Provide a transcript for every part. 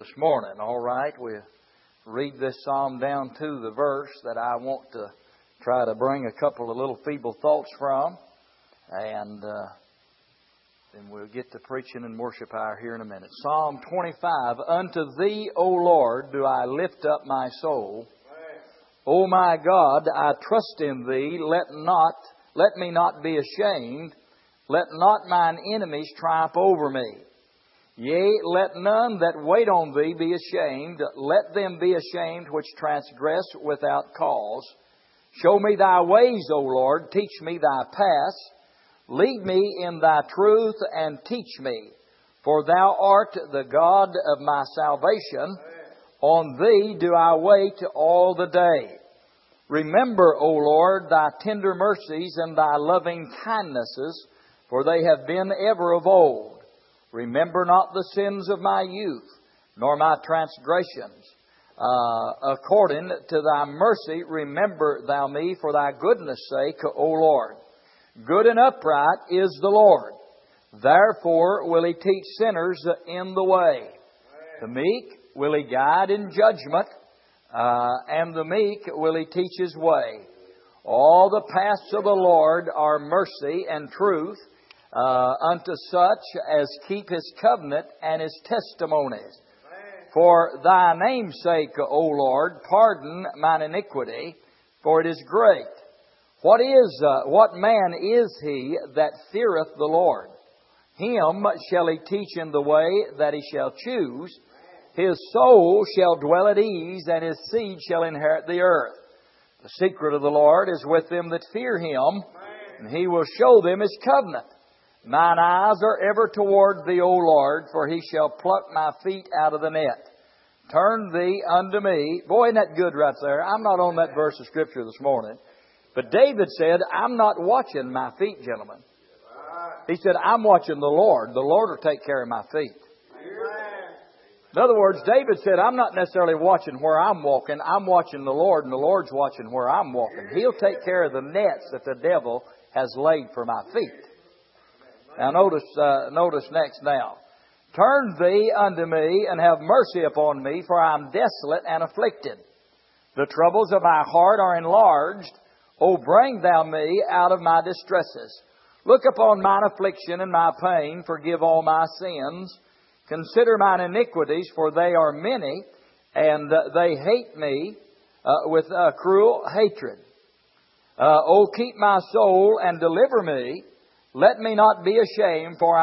this morning. All right, we'll read this psalm down to the verse that I want to try to bring a couple of little feeble thoughts from, and then we'll get to preaching and worship hour here in a minute. Psalm 25, Unto Thee, O Lord, do I lift up my soul. O my God, I trust in Thee. Let me not be ashamed. Let not mine enemies triumph over me. Yea, let none that wait on Thee be ashamed. Let them be ashamed which transgress without cause. Show me Thy ways, O Lord. Teach me Thy paths. Lead me in Thy truth and teach me. For Thou art the God of my salvation. On Thee do I wait all the day. Remember, O Lord, Thy tender mercies and Thy loving kindnesses, for they have been ever of old. Remember not the sins of my youth, nor my transgressions. According to Thy mercy, remember Thou me for Thy goodness' sake, O Lord. Good and upright is the Lord. Therefore will He teach sinners in the way. The meek will He guide in judgment, and the meek will He teach His way. All the paths of the Lord are mercy and truth, unto such as keep His covenant and His testimonies. For Thy name's sake, O Lord, pardon mine iniquity, for it is great. What man is he that feareth the Lord? Him shall He teach in the way that he shall choose. His soul shall dwell at ease, and his seed shall inherit the earth. The secret of the Lord is with them that fear Him, and He will show them His covenant. Mine eyes are ever toward Thee, O Lord, for He shall pluck my feet out of the net. Turn Thee unto me. Boy, isn't that good right there? I'm not on that verse of Scripture this morning. But David said, I'm not watching my feet, gentlemen. He said, I'm watching the Lord. The Lord will take care of my feet. In other words, David said, I'm not necessarily watching where I'm walking. I'm watching the Lord, and the Lord's watching where I'm walking. He'll take care of the nets that the devil has laid for my feet. Now notice next now. Turn Thee unto me, and have mercy upon me, for I am desolate and afflicted. The troubles of my heart are enlarged. O bring Thou me out of my distresses. Look upon mine affliction and my pain. Forgive all my sins. Consider mine iniquities, for they are many, and they hate me with cruel hatred. O keep my soul and deliver me. Let me not be ashamed, for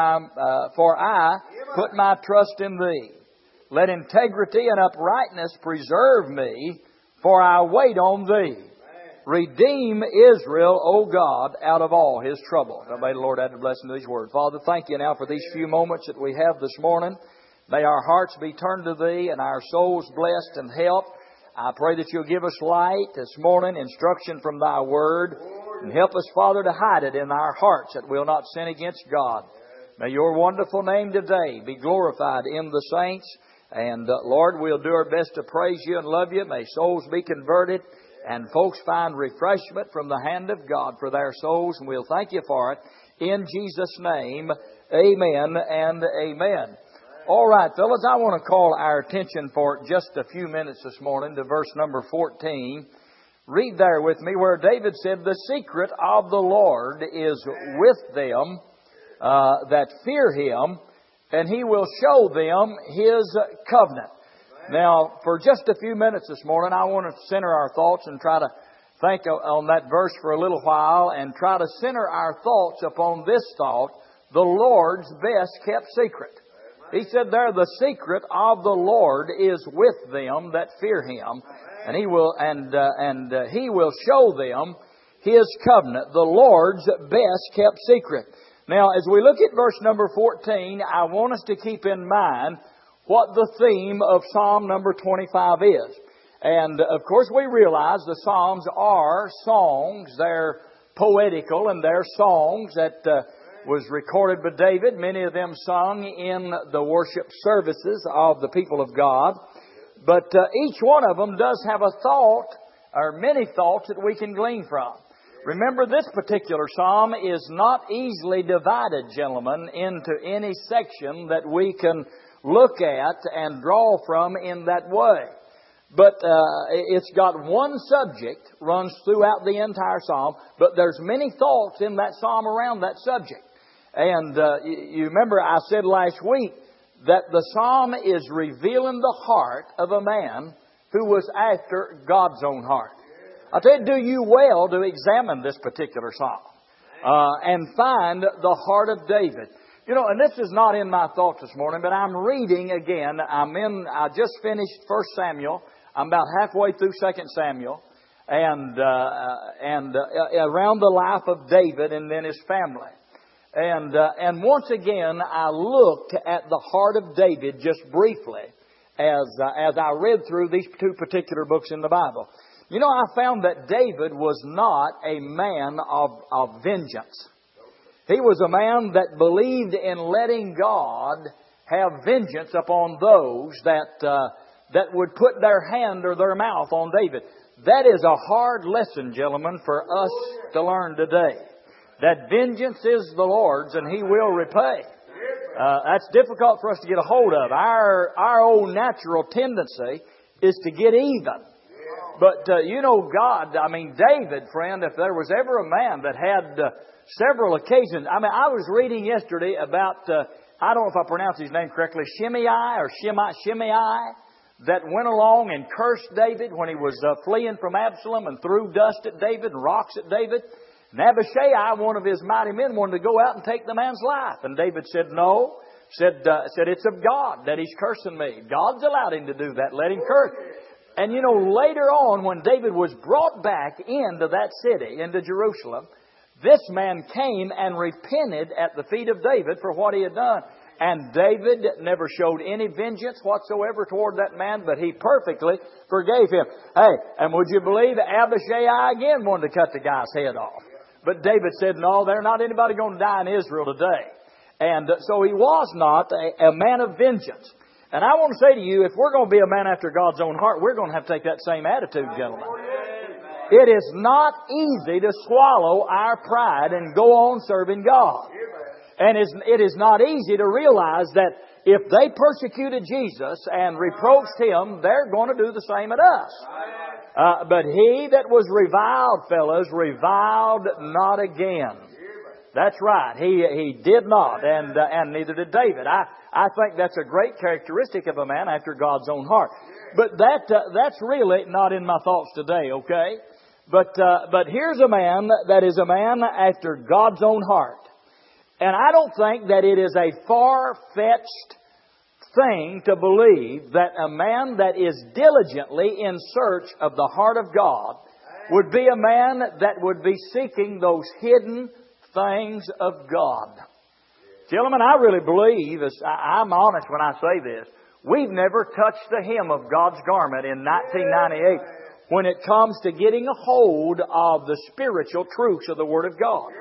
I put my trust in Thee. Let integrity and uprightness preserve me, for I wait on Thee. Redeem Israel, O God, out of all his trouble. Now may the Lord add a blessing to these words. Father, thank You now for these few moments that we have this morning. May our hearts be turned to Thee and our souls blessed and helped. I pray that You'll give us light this morning, instruction from Thy Word, and help us, Father, to hide it in our hearts that we'll not sin against God. May Your wonderful name today be glorified in the saints. And Lord, we'll do our best to praise You and love You. May souls be converted and folks find refreshment from the hand of God for their souls. And we'll thank You for it. In Jesus' name, amen and amen. All right, fellas, I want to call our attention for just a few minutes this morning to verse number 14. Read there with me where David said, The secret of the Lord is with them that fear Him, and He will show them His covenant. Now, for just a few minutes this morning, I want to center our thoughts and try to think on that verse for a little while and try to center our thoughts upon this thought, the Lord's best kept secret. He said there, the secret of the Lord is with them that fear Him, and He will He will show them His covenant, the Lord's best kept secret. Now, as we look at verse number 14, I want us to keep in mind what the theme of Psalm number 25 is. And, of course, we realize the Psalms are songs. They're poetical, and they're songs that was recorded by David. Many of them sung in the worship services of the people of God. But each one of them does have a thought, or many thoughts, that we can glean from. Remember, this particular psalm is not easily divided, gentlemen, into any section that we can look at and draw from in that way. But it's got one subject, runs throughout the entire psalm, but there's many thoughts in that psalm around that subject. And you remember I said last week that the psalm is revealing the heart of a man who was after God's own heart. I tell you, do you well to examine this particular psalm and find the heart of David. You know, and this is not in my thoughts this morning, but I'm reading again. I just finished 1 Samuel. I'm about halfway through 2 Samuel, and around the life of David and then his family. And once again, I looked at the heart of David just briefly as I read through these two particular books in the Bible. You know, I found that David was not a man of vengeance. He was a man that believed in letting God have vengeance upon those that would put their hand or their mouth on David. That is a hard lesson, gentlemen, for us to learn today. That vengeance is the Lord's and He will repay. That's difficult for us to get a hold of. Our own natural tendency is to get even. But, you know, God, I mean, David, friend, if there was ever a man that had several occasions. I mean, I was reading yesterday about, I don't know if I pronounced his name correctly, Shimei, that went along and cursed David when he was fleeing from Absalom and threw dust at David and rocks at David. And Abishai, one of his mighty men, wanted to go out and take the man's life. And David said, no. Said it's of God that he's cursing me. God's allowed him to do that. Let him curse. And you know, later on, when David was brought back into that city, into Jerusalem, this man came and repented at the feet of David for what he had done. And David never showed any vengeance whatsoever toward that man, but he perfectly forgave him. Hey, and would you believe Abishai again wanted to cut the guy's head off? But David said, no, there's not anybody going to die in Israel today. And so he was not a man of vengeance. And I want to say to you, if we're going to be a man after God's own heart, we're going to have to take that same attitude, gentlemen. It is not easy to swallow our pride and go on serving God. And it is not easy to realize that if they persecuted Jesus and reproached Him, they're going to do the same at us. But he that was reviled, fellas, reviled not again. That's right. He did not, and neither did David. I think that's a great characteristic of a man after God's own heart. But that's really not in my thoughts today, okay? But here's a man that is a man after God's own heart. And I don't think that it is a far-fetched thing to believe that a man that is diligently in search of the heart of God would be a man that would be seeking those hidden things of God. Gentlemen, I really believe, I'm honest when I say this, we've never touched the hem of God's garment in 1998 when it comes to getting a hold of the spiritual truths of the Word of God.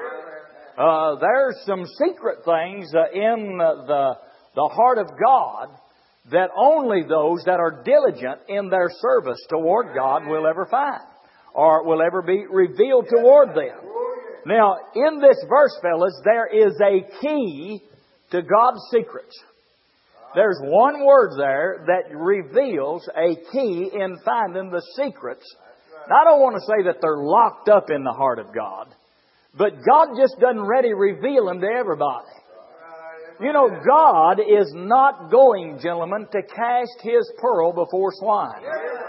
There's some secret things in the heart of God that only those that are diligent in their service toward God will ever find or will ever be revealed toward them. Now, in this verse, fellas, there is a key to God's secrets. There's one word there that reveals a key in finding the secrets. Now, I don't want to say that they're locked up in the heart of God, but God just doesn't ready reveal them to everybody. You know, God is not going, gentlemen, to cast His pearl before swine.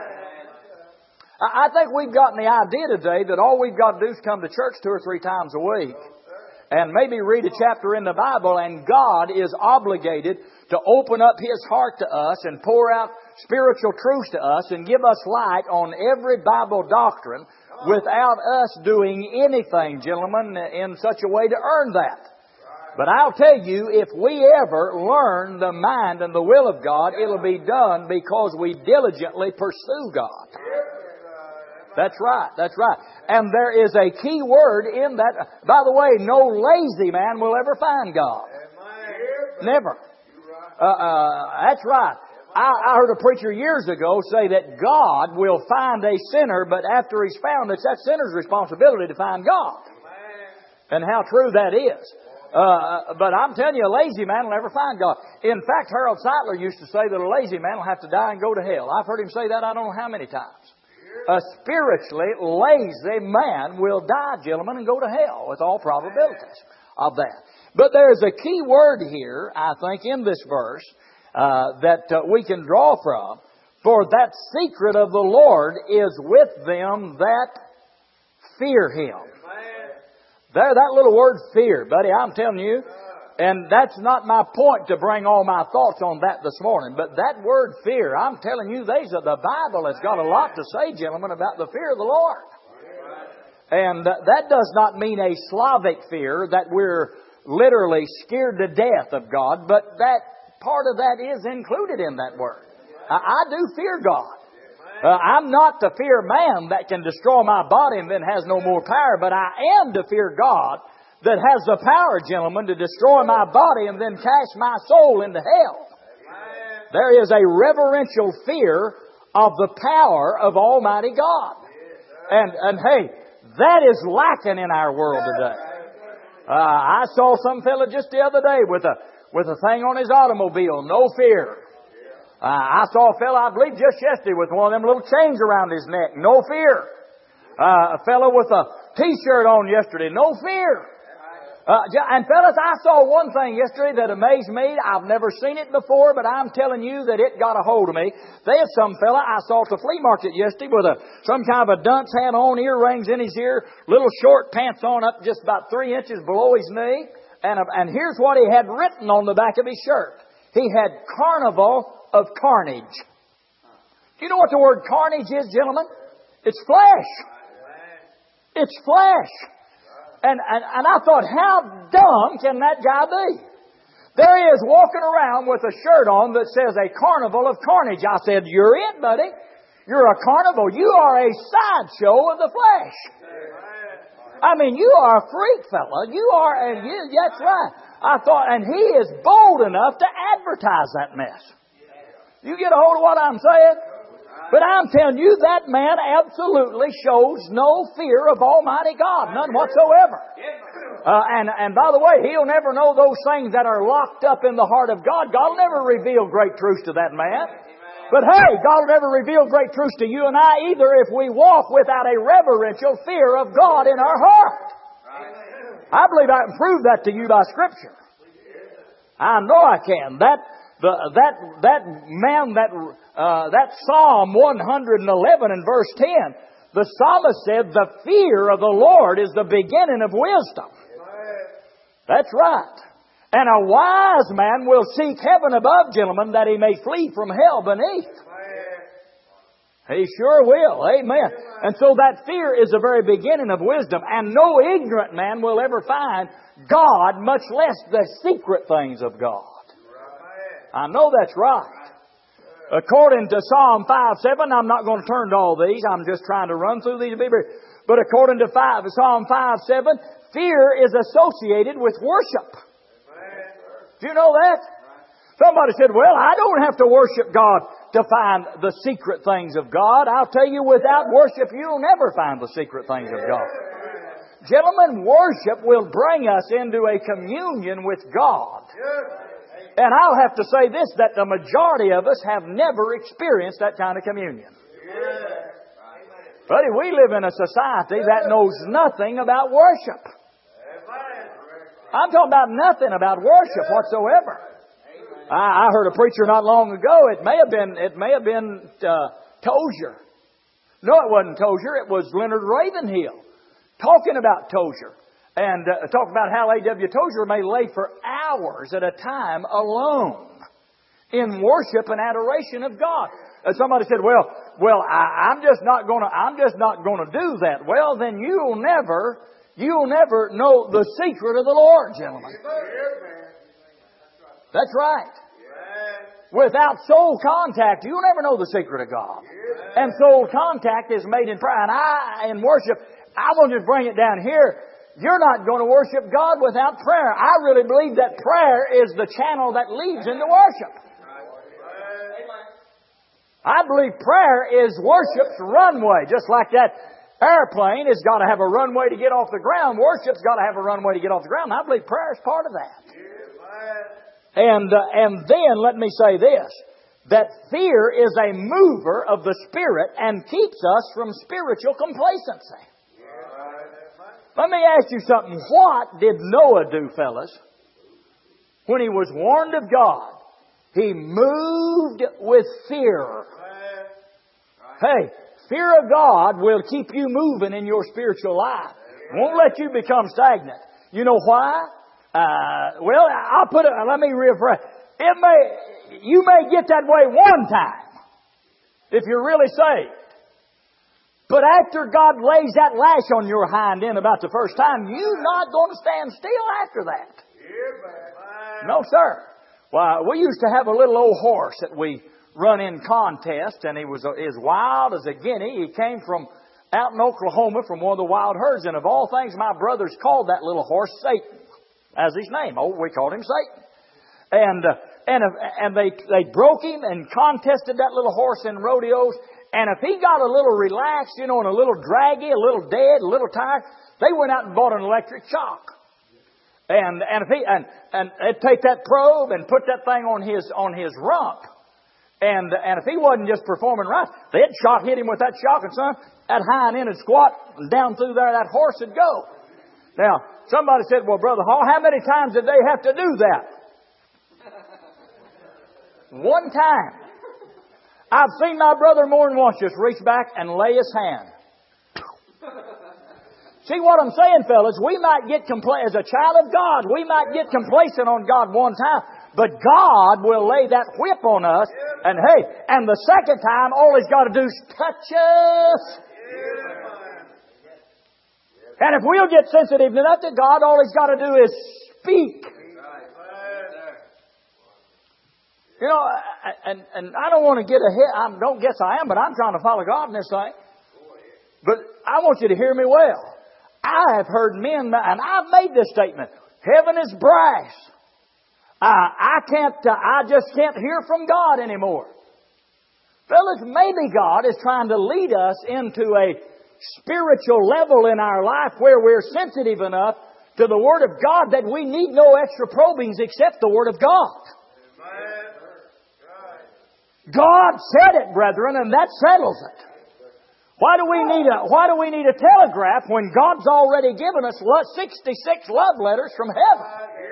I think we've gotten the idea today that all we've got to do is come to church 2 or 3 times a week and maybe read a chapter in the Bible, and God is obligated to open up His heart to us and pour out spiritual truths to us and give us light on every Bible doctrine without us doing anything, gentlemen, in such a way to earn that. But I'll tell you, if we ever learn the mind and the will of God, it'll be done because we diligently pursue God. That's right. That's right. And there is a key word in that. By the way, no lazy man will ever find God. Never. That's right. I heard a preacher years ago say that God will find a sinner, but after he's found, it's that sinner's responsibility to find God. And how true that is. But I'm telling you, a lazy man will never find God. In fact, Harold Seidler used to say that a lazy man will have to die and go to hell. I've heard him say that I don't know how many times. A spiritually lazy man will die, gentlemen, and go to hell with all probabilities of that. But there's a key word here, I think, in this verse that we can draw from. For that secret of the Lord is with them that fear Him. There, that little word fear, buddy, I'm telling you, and that's not my point to bring all my thoughts on that this morning, but that word fear, I'm telling you, the Bible has got a lot to say, gentlemen, about the fear of the Lord. And that does not mean a Slavic fear, that we're literally scared to death of God, but that part of that is included in that word. I do fear God. I'm not to fear man that can destroy my body and then has no more power, but I am to fear God that has the power, gentlemen, to destroy my body and then cast my soul into hell. There is a reverential fear of the power of Almighty God. And hey, that is lacking in our world today. I saw some fella just the other day with a thing on his automobile, no fear. I saw a fella, I believe just yesterday, with one of them little chains around his neck, no fear. A fella with a T-shirt on yesterday, no fear. And fellas, I saw one thing yesterday that amazed me. I've never seen it before, but I'm telling you that it got a hold of me. There's some fella I saw at the flea market yesterday with some kind of a dunce hat on, earrings in his ear, little short pants on up just about 3 inches below his knee. And here's what he had written on the back of his shirt. He had Carnival of Carnage. Do you know what the word carnage is, gentlemen? It's flesh. It's flesh. And I thought, how dumb can that guy be? There he is walking around with a shirt on that says a Carnival of Carnage. I said, you're it, buddy. You're a carnival. You are a sideshow of the flesh. I mean, you are a freak, fella. You are, that's right. I thought, and he is bold enough to advertise that mess. You get a hold of what I'm saying? But I'm telling you, that man absolutely shows no fear of Almighty God. None whatsoever. And by the way, he'll never know those things that are locked up in the heart of God. God will never reveal great truths to that man. But hey, God will never reveal great truths to you and I either if we walk without a reverential fear of God in our heart. I believe I can prove that to you by Scripture. I know I can. That Psalm 111 and verse 10, the psalmist said, the fear of the Lord is the beginning of wisdom. That's right. And a wise man will seek heaven above, gentlemen, that he may flee from hell beneath. He sure will. Amen. And so that fear is the very beginning of wisdom. And no ignorant man will ever find God, much less the secret things of God. I know that's right. According to Psalm 5:7, I'm not going to turn to all these. I'm just trying to run through these. But according to Psalm 5:7, fear is associated with worship. Do you know that? Somebody said, well, I don't have to worship God to find the secret things of God. I'll tell you, without worship, you'll never find the secret things of God. Gentlemen, worship will bring us into a communion with God. And I'll have to say this, that the majority of us have never experienced that kind of communion. Buddy, we live in a society that knows nothing about worship. I'm talking about nothing about worship whatsoever. I heard a preacher not long ago, it may have been Tozier. No, it wasn't Tozier, it was Leonard Ravenhill talking about Tozier. And talk about how A.W. Tozier may lay for hours at a time alone in worship and adoration of God. And somebody said, well, I'm just not going to do that. Well, then you'll never know the secret of the Lord, gentlemen. That's right. Without soul contact, you'll never know the secret of God. And soul contact is made in prayer. And in worship, I will just bring it down here. You're not going to worship God without prayer. I really believe that prayer is the channel that leads into worship. I believe prayer is worship's runway. Just like that Airplane has got to have a runway to get off the ground. Worship's got to have a runway to get off the ground. And I believe prayer is part of that. And then let me say this, that fear is a mover of the Spirit and keeps us from spiritual complacency. Let me ask you something. What did Noah do, fellas, when he was warned of God? He moved with fear. Hey, fear of God will keep you moving in your spiritual life. Won't let you become stagnant. You know why? Let me rephrase. You may get that way one time if you're really saved. But after God lays that lash on your hind end about the first time, you're not going to stand still after that. No, sir. Why, we used to have a little old horse that we run in contests, and he was as wild as a guinea. He came from out in Oklahoma from one of the wild herds, and of all things, my brothers called that little horse Satan as his name. Oh, we called him Satan. And they broke him and contested that little horse in rodeos. And if he got a little relaxed, and a little draggy, a little dead, a little tired, they went out and bought an electric shock. And they'd take that probe and put that thing on his rump. And if he wasn't just performing right, they'd hit him with that shock, and son, that hind end would squat, and down through there that horse would go. Now, somebody said, well, Brother Hall, how many times did they have to do that? One time. I've seen my brother more than once just reach back and lay his hand. See what I'm saying, fellas? We might get as a child of God, we might get complacent on God one time, but God will lay that whip on us. And the second time, all He's got to do is touch us. And if we'll get sensitive enough to God, all He's got to do is speak. And I don't want to get ahead. I don't guess I am, but I'm trying to follow God in this thing. But I want you to hear me well. I have heard men, and I've made this statement, heaven is brass. I just can't hear from God anymore. Fellas, maybe God is trying to lead us into a spiritual level in our life where we're sensitive enough to the Word of God that we need no extra probings except the Word of God. God said it, brethren, and that settles it. Why do we need a telegraph when God's already given us 66 love letters from heaven?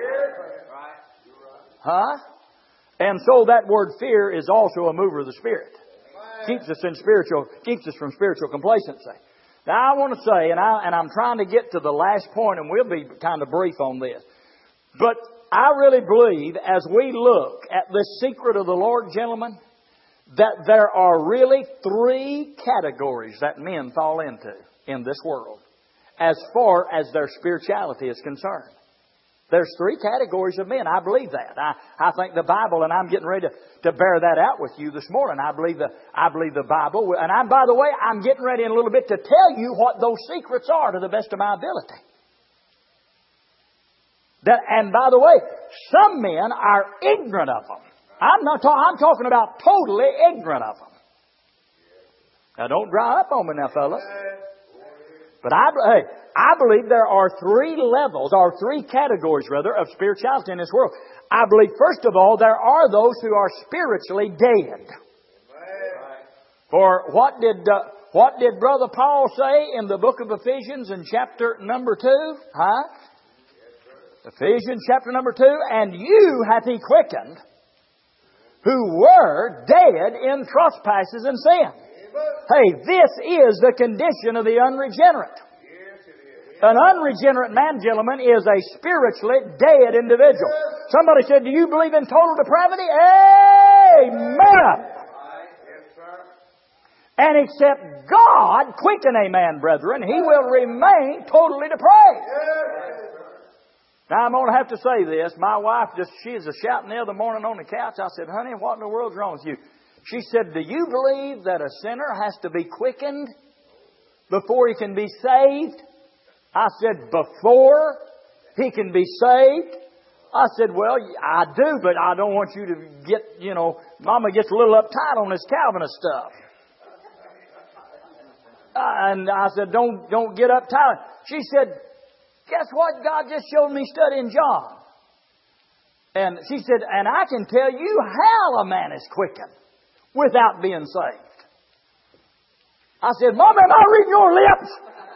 Huh? And so that word fear is also a mover of the Spirit. Keeps us from spiritual complacency. Now I want to say, and I'm trying to get to the last point, and we'll be kind of brief on this. But I really believe as we look at this secret of the Lord, gentlemen, that there are really 3 categories that men fall into in this world as far as their spirituality is concerned. There's 3 categories of men. I believe that. I think the Bible, and I'm getting ready to bear that out with you this morning. I believe the Bible, and by the way, I'm getting ready in a little bit to tell you what those secrets are to the best of my ability. And by the way, some men are ignorant of them. I'm talking about totally ignorant of them. Now don't dry up on me now, fellas. But I believe there are 3 levels, or 3 categories rather, of spirituality in this world. I believe, first of all, there are those who are spiritually dead. For what did Brother Paul say in the book of Ephesians in chapter number 2? Huh? Ephesians chapter number 2. And you hath He quickened, who were dead in trespasses and sin. Hey, this is the condition of the unregenerate. An unregenerate man, gentlemen, is a spiritually dead individual. Somebody said, do you believe in total depravity? Amen. And except God quicken a man, brethren, he will remain totally depraved. Now, I'm going to have to say this. My wife, she was shouting the other morning on the couch. I said, honey, what in the world's wrong with you? She said, do you believe that a sinner has to be quickened before he can be saved? I said, before he can be saved? I said, well, I do, but I don't want you to get, Mama gets a little uptight on this Calvinist stuff. And I said, don't get uptight. She said, guess what? God just showed me studying John. And she said, and I can tell you how a man is quickened without being saved. I said, Mom, am I reading your lips?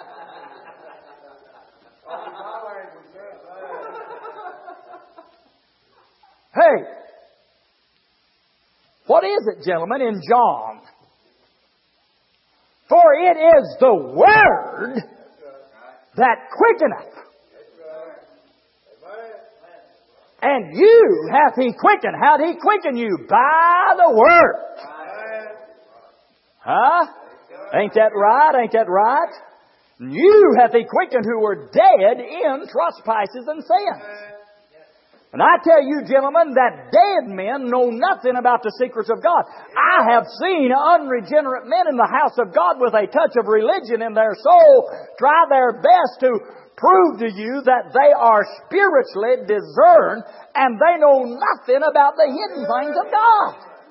Hey, what is it, gentlemen, in John? For it is the Word that quickeneth. And you hath He quickened. How'd He quicken you? By the Word. Huh? Ain't that right? Ain't that right? You hath He quickened who were dead in trespasses and sin. And I tell you, gentlemen, that dead men know nothing about the secrets of God. I have seen unregenerate men in the house of God with a touch of religion in their soul try their best to prove to you that they are spiritually discerned and they know nothing about the hidden things of God.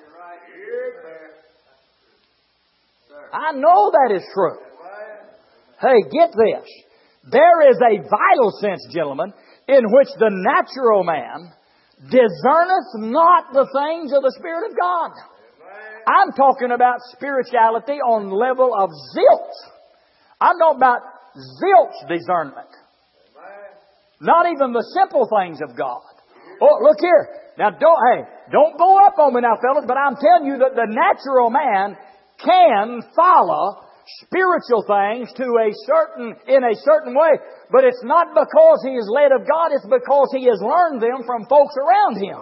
I know that is true. Hey, get this. There is a vital sense, gentlemen, in which the natural man discerneth not the things of the Spirit of God. I'm talking about spirituality on level of zilch. I'm talking about zilch discernment. Not even the simple things of God. Oh, look here. Now, don't go up on me now, fellas, but I'm telling you that the natural man can follow spiritual things in a certain way. But it's not because he is led of God, it's because he has learned them from folks around him.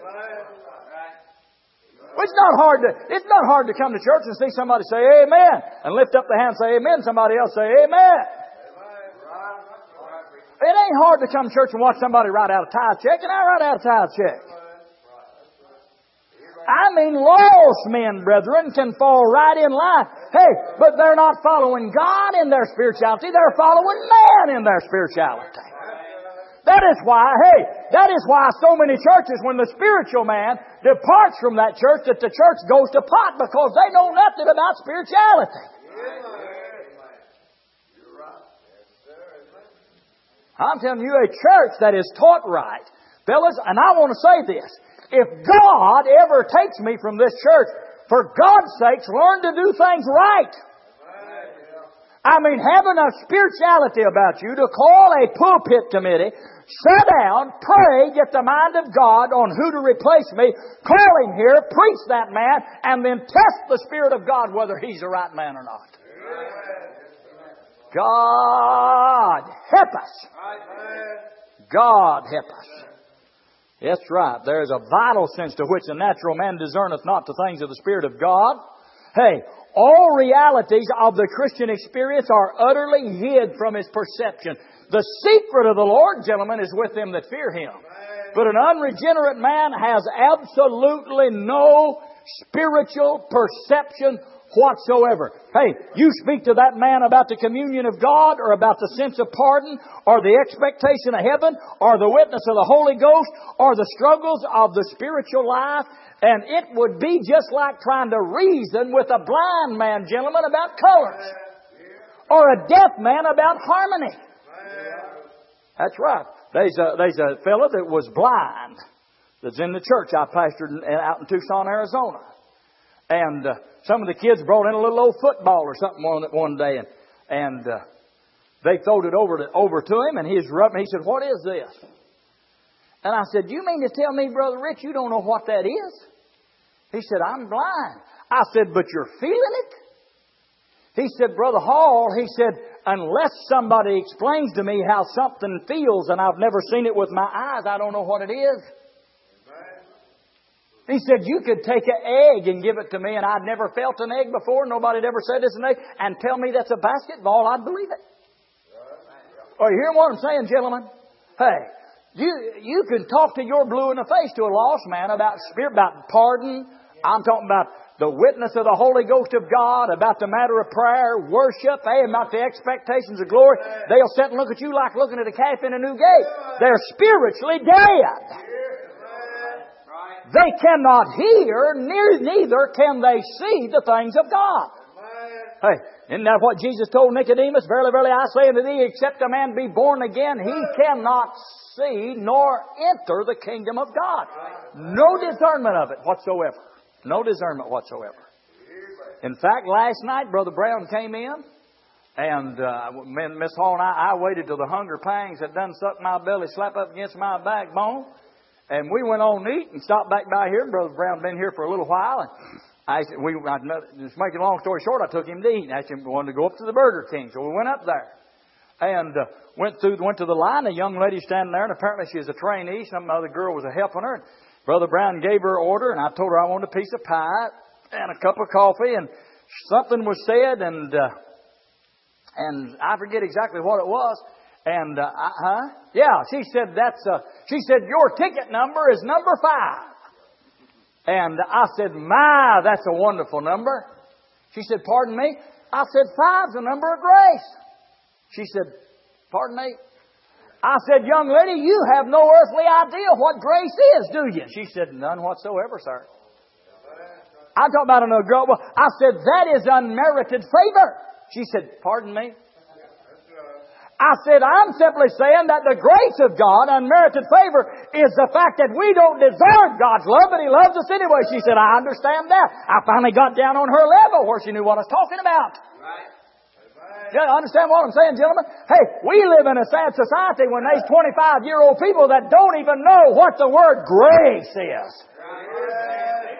It's not hard to come to church and see somebody say amen and lift up the hand and say amen. Somebody else say amen. It ain't hard to come to church and watch somebody write out a tithe check, and I write out a tithe check. I mean, lost men, brethren, can fall right in line. Hey, but they're not following God in their spirituality. They're following man in their spirituality. That is why so many churches, when the spiritual man departs from that church, that the church goes to pot because they know nothing about spirituality. I'm telling you, a church that is taught right, fellas, and I want to say this. If God ever takes me from this church, for God's sakes, learn to do things right. I mean, have enough spirituality about you to call a pulpit committee, sit down, pray, get the mind of God on who to replace me, call him here, preach that man, and then test the Spirit of God whether he's the right man or not. God help us. God help us. That's right. There is a vital sense to which the natural man discerneth not the things of the Spirit of God. Hey, all realities of the Christian experience are utterly hid from his perception. The secret of the Lord, gentlemen, is with them that fear Him. But an unregenerate man has absolutely no spiritual perception whatsoever. Hey, you speak to that man about the communion of God, or about the sense of pardon, or the expectation of heaven, or the witness of the Holy Ghost, or the struggles of the spiritual life, and it would be just like trying to reason with a blind man, gentlemen, about colors, or a deaf man about harmony. That's right. There's a fellow that was blind that's in the church I pastored out in Tucson, Arizona. And some of the kids brought in a little old football or something one day, and they throwed it over to him, and he was rubbing. He said, "What is this?" And I said, "You mean to tell me, Brother Rich, you don't know what that is?" He said, "I'm blind." I said, "But you're feeling it?" He said, "Brother Hall," he said, "unless somebody explains to me how something feels, and I've never seen it with my eyes, I don't know what it is." He said, "You could take an egg and give it to me, and I'd never felt an egg before. Nobody had ever said it's an egg. And tell me that's a basketball, I'd believe it." Are you hearing what I'm saying, gentlemen? Hey, you can talk to your blue in the face to a lost man about spirit, about pardon. I'm talking about the witness of the Holy Ghost of God, about the matter of prayer, worship, about the expectations of glory. They'll sit and look at you like looking at a calf in a new gate. They're spiritually dead. They cannot hear, neither can they see the things of God. Hey, isn't that what Jesus told Nicodemus? Verily, verily, I say unto thee, except a man be born again, he cannot see nor enter the kingdom of God. No discernment of it whatsoever. No discernment whatsoever. In fact, last night, Brother Brown came in, and Miss Hall and I waited till the hunger pangs had done sucked my belly, slap up against my backbone. And we went on to eat and stopped back by here. Brother Brown been here for a little while. And just making a long story short, I took him to eat. Asked him if he wanted to go up to the Burger King. So we went up there. And went to the line. A young lady standing there, and apparently she was a trainee. Some other girl was helping her. And Brother Brown gave her an order, and I told her I wanted a piece of pie and a cup of coffee. And something was said, and I forget exactly what it was. And, yeah, she said, your ticket number is number 5. And I said, my, that's a wonderful number. She said, pardon me? I said, 5's the number of grace. She said, pardon me? I said, young lady, you have no earthly idea what grace is, do you? She said, none whatsoever, sir. I talked about another girl. Well, I said, that is unmerited favor. She said, pardon me? I said, I'm simply saying that the grace of God, unmerited favor, is the fact that we don't deserve God's love, but He loves us anyway. She said, I understand that. I finally got down on her level where she knew what I was talking about. Right. Yeah, understand what I'm saying, gentlemen? Hey, we live in a sad society when there's 25-year-old people that don't even know what the word grace is. Right.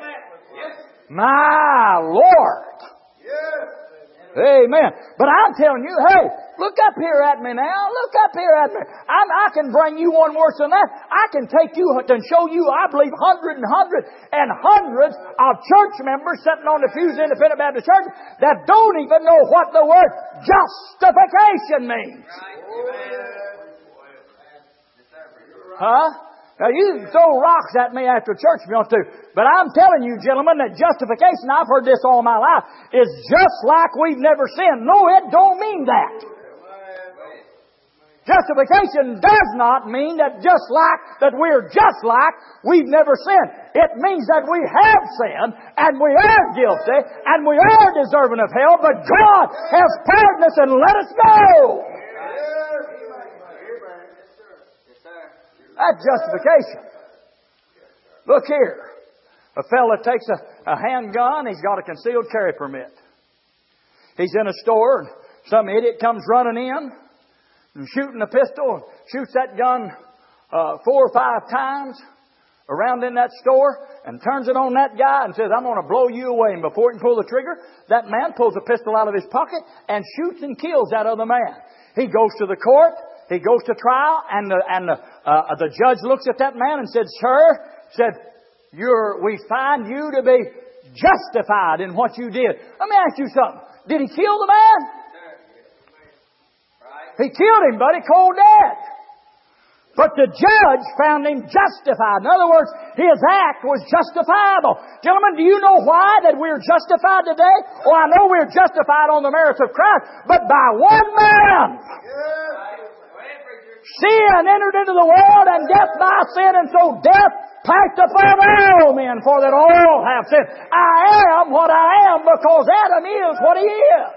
My Lord. Yes. Amen. But I'm telling you, hey, look up here at me now. Look up here at me. I can bring you one worse than that. I can take you and show you, I believe, hundreds of church members sitting on the pews in Independent Baptist Church that don't even know what the word justification means. Huh? Now, you can throw rocks at me after church if you want to. But I'm telling you, gentlemen, that justification, I've heard this all my life, is just like we've never sinned. No, it don't mean that. Justification does not mean that we're just like we've never sinned. It means that we have sinned, and we are guilty, and we are deserving of hell, but God has pardoned us and let us go. That's justification. Look here. A fella takes a handgun. He's got a concealed carry permit. He's in a store, and some idiot comes running in and shooting a pistol, and shoots that gun 4 or 5 times around in that store, and turns it on that guy and says, I'm going to blow you away. And before he can pull the trigger, that man pulls a pistol out of his pocket and shoots and kills that other man. He goes to the court. He goes to trial, and the judge looks at that man and said, sir, we find you to be justified in what you did. Let me ask you something. Did he kill the man? He killed him, buddy, cold dead. But the judge found him justified. In other words, his act was justifiable. Gentlemen, do you know why that we're justified today? Well, I know we're justified on the merits of Christ, but by one man. Sin entered into the world, and death by sin, and so death passed upon all men, for that all have sinned. I am what I am because Adam is what he is.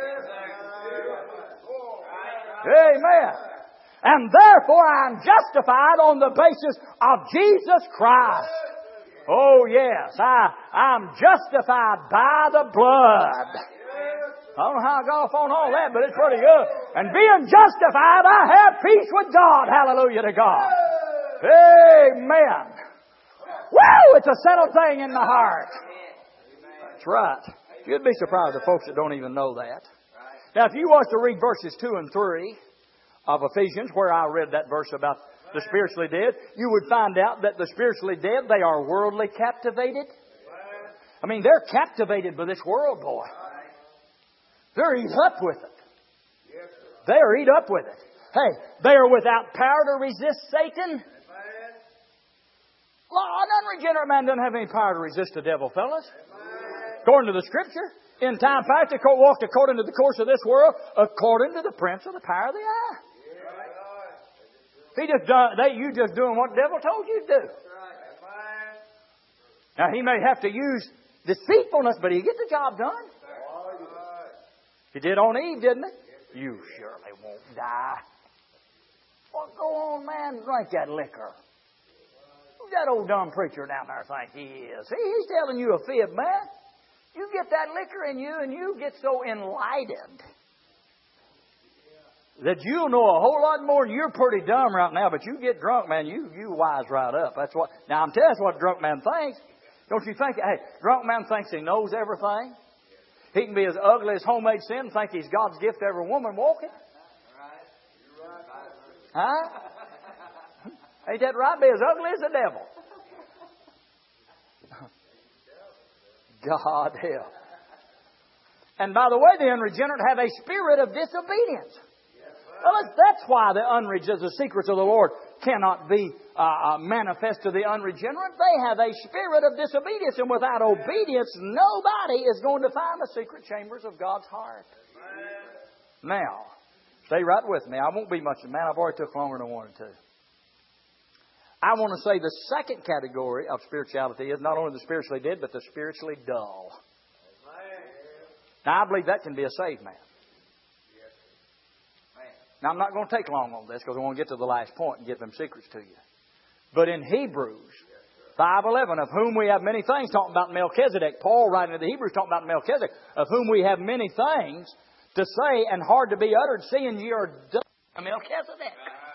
Amen. And therefore I'm justified on the basis of Jesus Christ. Oh yes, I'm justified by the blood. I don't know how I got off on all that, but it's pretty good. And being justified, I have peace with God. Hallelujah to God. Amen. Woo! It's a settled thing in the heart. That's right. You'd be surprised at folks that don't even know that. Now, if you was to read verses 2 and 3 of Ephesians, where I read that verse about the spiritually dead, you would find out that the spiritually dead, they are worldly captivated. I mean, they're captivated by this world, boy. They're eat up with it. They're eat up with it. Hey, they are without power to resist Satan. An unregenerate man doesn't have any power to resist the devil, fellas. According to the Scripture, in time past, they walked according to the course of this world, according to the prince of the power of the air. You just doing what the devil told you to do. Now, he may have to use deceitfulness, but he get the job done. He did on Eve, didn't he? You surely won't die. Well, go on, man, drink that liquor. Who's that old dumb preacher down there think he is? He's telling you a fib, man. You get that liquor in you and you get so enlightened that you'll know a whole lot more. You're pretty dumb right now, but you get drunk, man, you wise right up. That's what. Now, I'm telling you what a drunk man thinks. Don't you think, hey, drunk man thinks he knows everything? He can be as ugly as homemade sin and think he's God's gift to every woman walking. Huh? Ain't that right? Be as ugly as the devil. God help. And by the way, the unregenerate have a spirit of disobedience. Well, that's why the secrets of the Lord cannot be manifest to the unregenerate. They have a spirit of disobedience, and without obedience, nobody is going to find the secret chambers of God's heart. Now, stay right with me. I won't be much. Man, I've already took longer than I wanted to. I want to say the second category of spirituality is not only the spiritually dead, but the spiritually dull. Now, I believe that can be a saved man. Now, I'm not going to take long on this because I want to get to the last point and give them secrets to you. But in Hebrews 5:11, of whom we have many things, talking about Melchizedek, Paul writing to the Hebrews talking about Melchizedek, of whom we have many things to say and hard to be uttered, seeing ye are dumb. Melchizedek.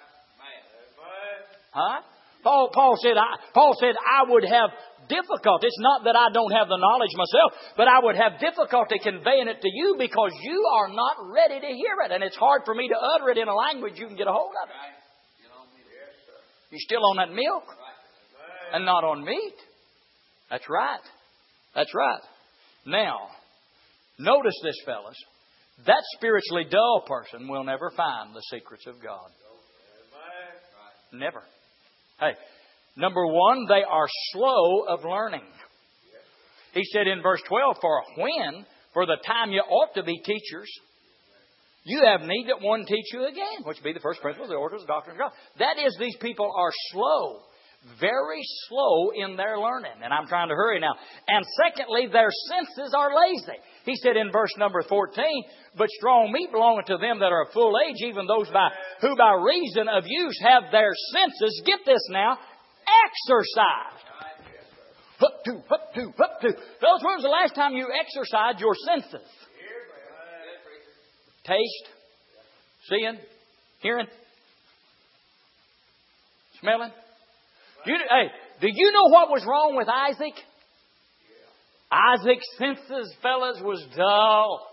Huh? Paul said, I would have difficulty. It's not that I don't have the knowledge myself, but I would have difficulty conveying it to you because you are not ready to hear it. And it's hard for me to utter it in a language you can get a hold of it. You're still on that milk and not on meat. That's right. That's right. Now, notice this, fellas. That spiritually dull person will never find the secrets of God. Never. Hey, number one, they are slow of learning. He said in verse 12, for the time you ought to be teachers, you have need that one teach you again, which be the first principles, the orders, the doctrine of God. That is, these people are slow, very slow in their learning. And I'm trying to hurry now. And secondly, their senses are lazy. He said in verse number 14, but strong meat belongeth to them that are of full age, even those who by reason of use have their senses, get this now, exercised. Hup to, hup to, hup to. Fellas, when was the last time you exercised your senses? Taste, seeing, hearing, smelling. Do you know what was wrong with Isaac? Isaac's senses, fellas, was dull.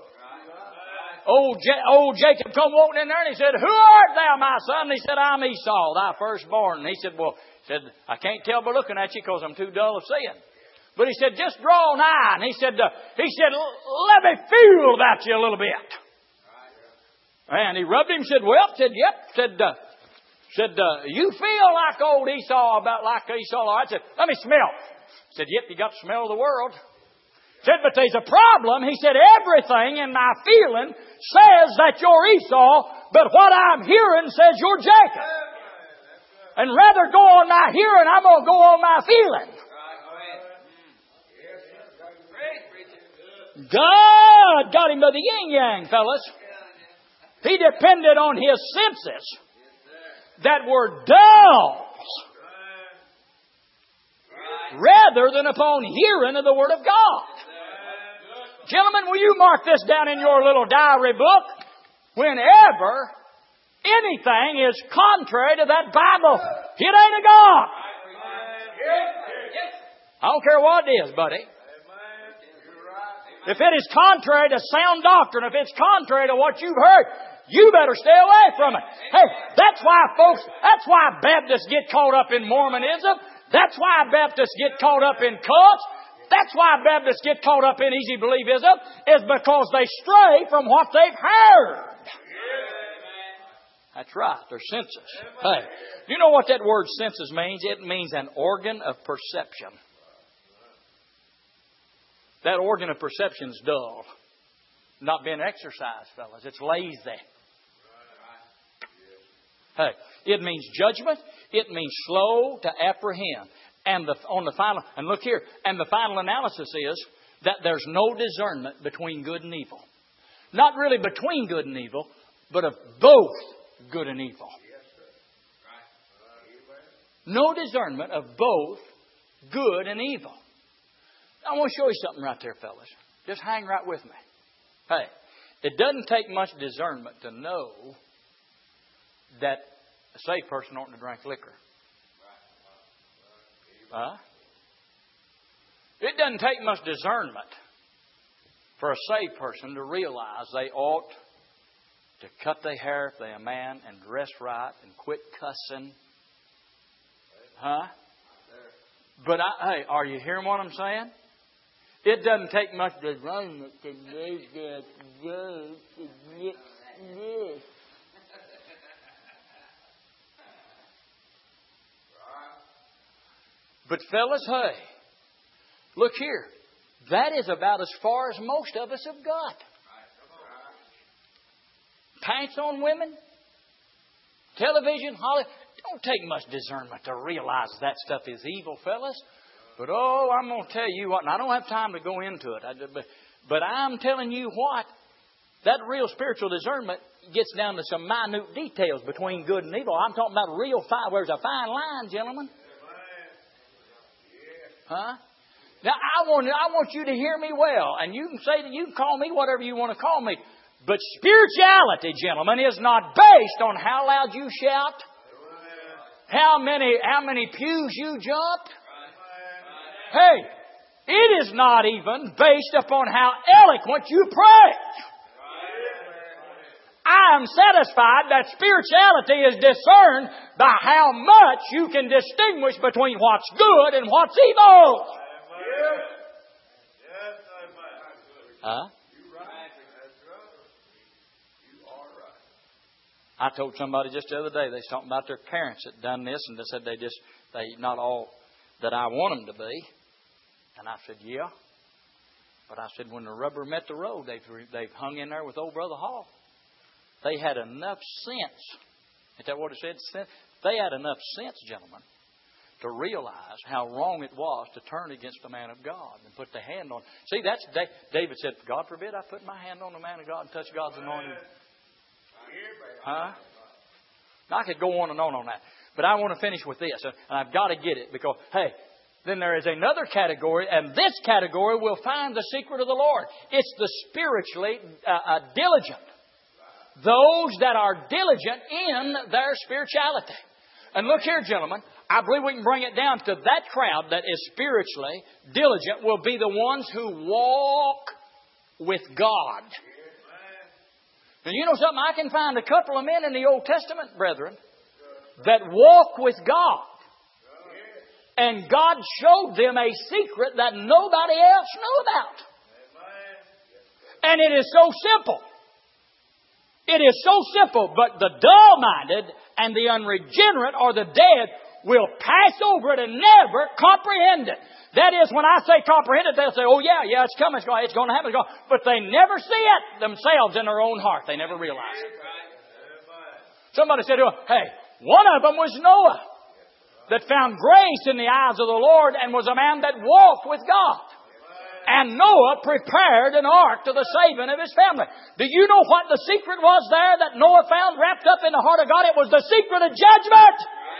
Old Jacob come walking in there and he said, who art thou, my son? And he said, I'm Esau, thy firstborn. And he said, I can't tell by looking at you because I'm too dull of seeing. But he said, just draw nigh. And he said, let me feel about you a little bit. And he rubbed him, said, yep. Said, you feel like old Esau, about like Esau. I said, let me smell. Said, yep, you got the smell of the world. Said, but there's a problem. He said, everything in my feeling says that you're Esau, but what I'm hearing says you're Jacob. And rather go on my hearing, I'm going to go on my feeling. God got him by the yin-yang, fellas. He depended on his senses that were dull rather than upon hearing of the Word of God. Gentlemen, will you mark this down in your little diary book? Whenever anything is contrary to that Bible, it ain't of God. I don't care what it is, buddy. If it is contrary to sound doctrine, if it's contrary to what you've heard, you better stay away from it. Hey, that's why Baptists get caught up in Mormonism. That's why Baptists get caught up in cults. That's why Baptists get caught up in easy believism, is because they stray from what they've heard. That's right, their senses. Hey, do you know what that word senses means? It means an organ of perception. That organ of perception is dull. Not being exercised, fellas. It's lazy. Hey, it means judgment. It means slow to apprehend. And the final analysis is that there's no discernment between good and evil. Not really between good and evil, but of both good and evil. No discernment of both good and evil. I want to show you something right there, fellas. Just hang right with me. Hey, it doesn't take much discernment to know that a saved person oughtn't to drink liquor. It doesn't take much discernment for a saved person to realize they ought to cut their hair if they're a man and dress right and quit cussing. But hey, are you hearing what I'm saying? It doesn't take much discernment to know that this. But fellas, hey, look here. That is about as far as most of us have got. Pants on women, television, Hollywood. Don't take much discernment to realize that stuff is evil, fellas. But I'm going to tell you what, and I don't have time to go into it. But I'm telling you what, that real spiritual discernment gets down to some minute details between good and evil. I'm talking about real fine. Where's a fine line, gentlemen? Now I want you to hear me well, and you can call me whatever you want to call me. But spirituality, gentlemen, is not based on how loud you shout, how many pews you jumped. Hey, it is not even based upon how eloquent you pray. I am satisfied that spirituality is discerned by how much you can distinguish between what's good and what's evil. I told somebody just the other day, they was talking about their parents that done this, and they said they not all that I want them to be. And I said, yeah. But I said, when the rubber met the road, they've hung in there with old Brother Hall. They had enough sense. Is that what it said? They had enough sense, gentlemen, to realize how wrong it was to turn against the man of God and put the hand on. See, that's David said, God forbid I put my hand on the man of God and touch God's anointed. Now, I could go on and on that. But I want to finish with this. And I've got to get it because, hey, then there is another category. And this category will find the secret of the Lord. It's the spiritually diligent. Those that are diligent in their spirituality. And look here, gentlemen. I believe we can bring it down to that crowd that is spiritually diligent will be the ones who walk with God. And you know something? I can find a couple of men in the Old Testament, brethren, that walk with God. And God showed them a secret that nobody else knew about. And it is so simple. It is so simple, but the dull-minded and the unregenerate or the dead will pass over it and never comprehend it. That is, when I say comprehend it, they'll say, oh yeah, it's coming, it's going to happen. But they never see it themselves in their own heart. They never realize it. Somebody said, hey, one of them was Noah that found grace in the eyes of the Lord and was a man that walked with God. And Noah prepared an ark to the saving of his family. Do you know what the secret was there that Noah found wrapped up in the heart of God? It was the secret of judgment.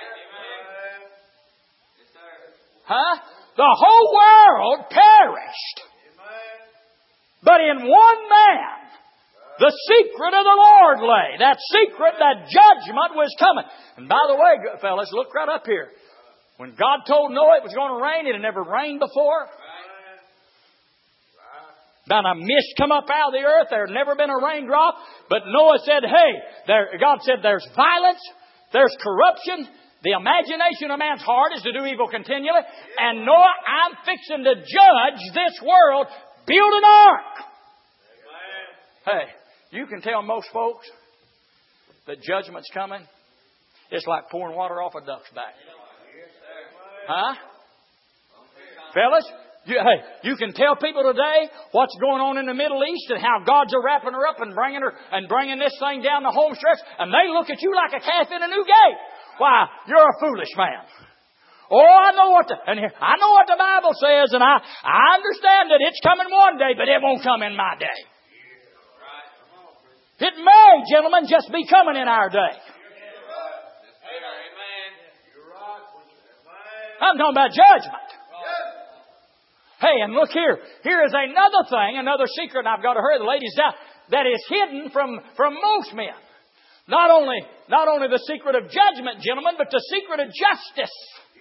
The whole world perished. But in one man, the secret of the Lord lay. That secret, that judgment was coming. And by the way, fellas, look right up here. When God told Noah it was going to rain, it had never rained before. About a mist come up out of the earth. There had never been a raindrop. But Noah said, God said there's violence, there's corruption. The imagination of man's heart is to do evil continually. And Noah, I'm fixing to judge this world. Build an ark. Hey, you can tell most folks that judgment's coming. It's like pouring water off a duck's back. Fellas? You can tell people today what's going on in the Middle East and how God's wrapping her up and bringing this thing down the home stretch, and they look at you like a calf in a new gate. Why, you're a foolish man. Oh, I know what the Bible says, and I understand that it's coming one day, but it won't come in my day. It may, gentlemen, just be coming in our day. I'm talking about judgment. Hey, and look here. Here is another thing, another secret, and I've got to hurry the ladies down, that is hidden from most men. Not only the secret of judgment, gentlemen, but the secret of justice.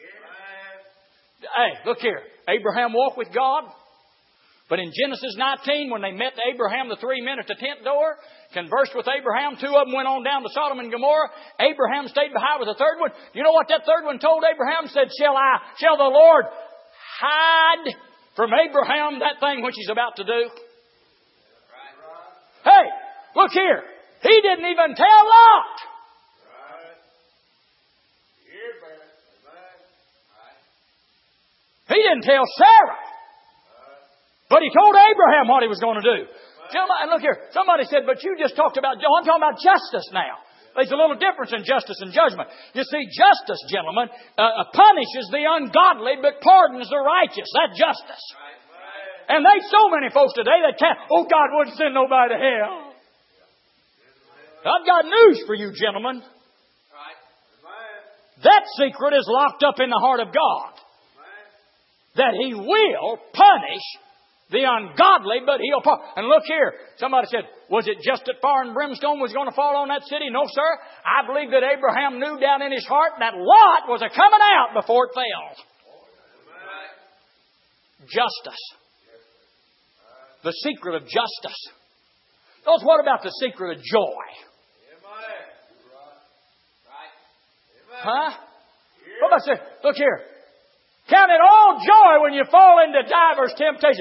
Hey, look here. Abraham walked with God. But in Genesis 19, when they met Abraham, the three men at the tent door, conversed with Abraham, two of them went on down to Sodom and Gomorrah. Abraham stayed behind with the third one. You know what that third one told Abraham? Said, shall the Lord hide from Abraham that thing which he's about to do? Hey, look here. He didn't even tell Lot. He didn't tell Sarah. But he told Abraham what he was going to do. Gentlemen, and look here. Somebody said, but you just talked about, I'm talking about justice now. There's a little difference in justice and judgment. You see, justice, gentlemen, punishes the ungodly but pardons the righteous. That's justice. And there's so many folks today that can't, God wouldn't send nobody to hell. I've got news for you, gentlemen. That secret is locked up in the heart of God. That He will punish the ungodly, but He'll pardon. And look here. Somebody said, was it just that fire and brimstone was going to fall on that city? No, sir. I believe that Abraham knew down in his heart that Lot was a coming out before it fell. Justice. The secret of justice. Those, what about the secret of joy? Huh? What about say? Look here. Count it all joy when you fall into divers temptation.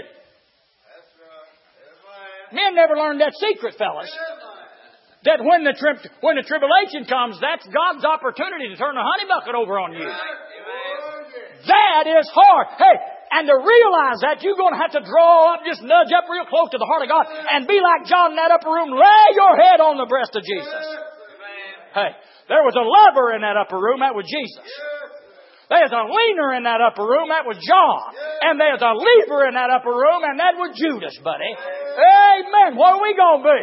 Men never learned that secret, fellas. That when the tribulation comes, that's God's opportunity to turn the honey bucket over on you. That is hard. Hey, and to realize that, you're going to have to draw up, just nudge up real close to the heart of God and be like John in that upper room. Lay your head on the breast of Jesus. Hey, there was a lover in that upper room. That was Jesus. There's a leaner in that upper room. That was John. And there's a leaver in that upper room. And that was Judas, buddy. Amen. What are we going to be?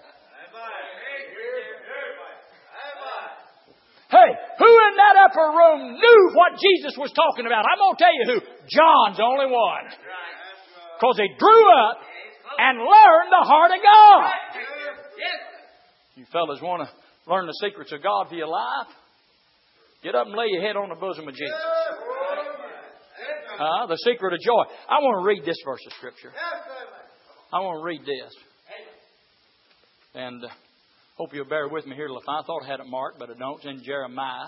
Hey, who in that upper room knew what Jesus was talking about? I'm going to tell you who. John's the only one. Because he grew up and learned the heart of God. You fellas want to learn the secrets of God for your life? Get up and lay your head on the bosom of Jesus. The secret of joy. I want to read this verse of Scripture. I want to read this. And hope you'll bear with me here. I thought I had it marked, but I don't. It's in Jeremiah.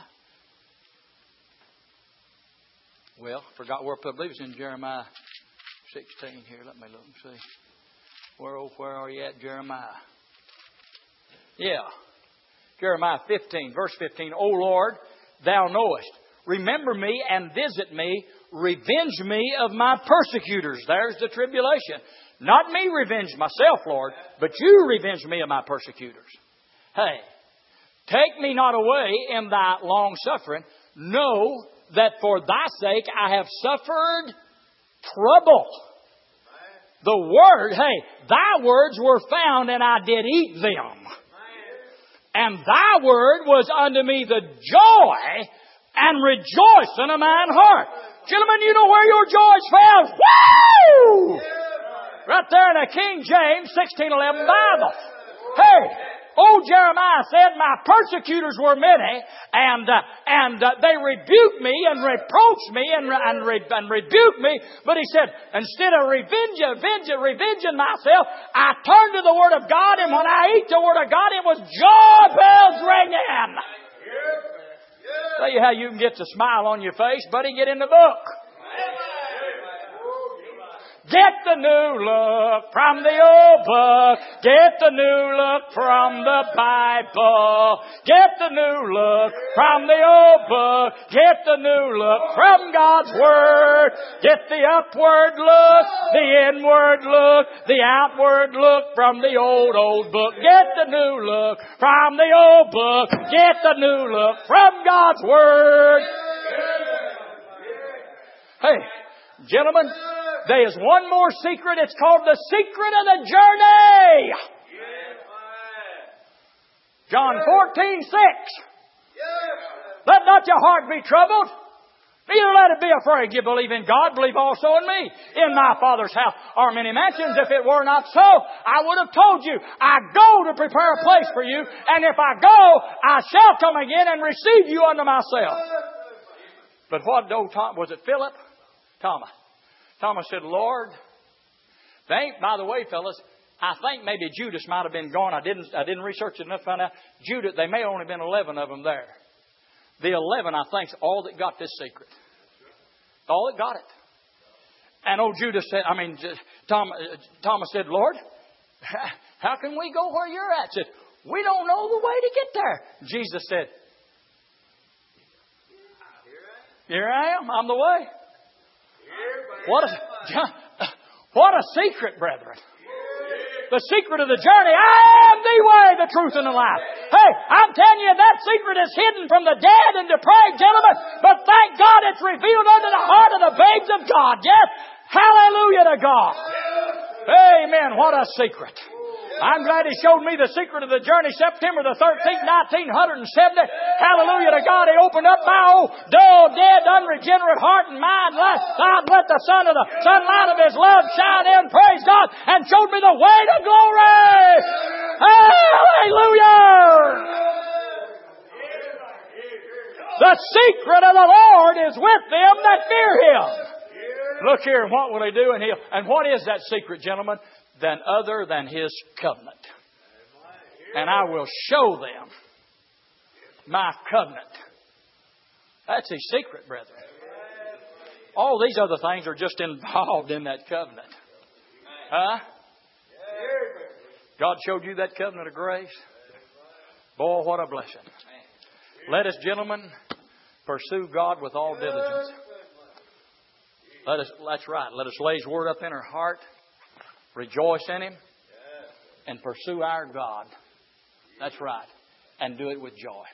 Well, forgot where I put it. I believe it's in Jeremiah 16 here. Let me look and see. Where are you at, Jeremiah? Yeah. Jeremiah 15, verse 15. O Lord, Thou knowest. Remember me and visit me. Revenge me of my persecutors. There's the tribulation. Not me revenge myself, Lord, but You revenge me of my persecutors. Hey, take me not away in Thy long suffering. Know that for Thy sake I have suffered trouble. The word, Thy words were found and I did eat them. And Thy word was unto me the joy and rejoicing of mine heart. Gentlemen, you know where your joy is found? Woo! Right there in the King James 1611 Bible. Hey, old Jeremiah said, my persecutors were many, and they rebuked me and reproached me and rebuked me. But he said, instead of revenging myself, I turned to the Word of God, and when I ate the Word of God, it was joy bells ringing. Tell you how you can get the smile on your face, buddy. Get in the book. Get the new look from the old book. Get the new look from the Bible. Get the new look from the old book. Get the new look from God's Word. Get the upward look, the inward look, the outward look from the old book. Get the new look from the old book. Get the new look from God's Word. Hey, gentlemen, there is one more secret. It's called the secret of the journey. John 14:6. Let not your heart be troubled. Neither let it be afraid. You believe in God, believe also in me. In my Father's house are many mansions. If it were not so, I would have told you. I go to prepare a place for you. And if I go, I shall come again and receive you unto myself. But what was it Philip? Thomas. Thomas said, Lord, by the way, fellas, I think maybe Judas might have been gone. I didn't research it enough to find out. Judas, they may have only been 11 of them there. The 11, I think, is all that got this secret. All that got it. And old Judas said, Thomas said, Lord, how can we go where you're at? Said, we don't know the way to get there. Jesus said, here I am. I'm the way. What a secret, brethren. The secret of the journey. I am the way, the truth, and the life. Hey, I'm telling you, that secret is hidden from the dead and depraved, gentlemen. But thank God it's revealed unto the heart of the babes of God. Yes. Hallelujah to God. Amen. What a secret. I'm glad He showed me the secret of the journey September the 13th, 1970. Hallelujah to God. He opened up my old, dull, dead, unregenerate heart and mind. God let the sunlight of His love shine in, praise God, and showed me the way to glory. Hallelujah. The secret of the Lord is with them that fear Him. Look here, what will He do? And what is that secret, gentlemen? Other than His covenant. And I will show them my covenant. That's His secret, brethren. All these other things are just involved in that covenant. Huh? God showed you that covenant of grace? Boy, what a blessing. Let us, gentlemen, pursue God with all diligence. That's right. Let us lay His word up in our heart. Rejoice in Him and pursue our God. That's right. And do it with joy.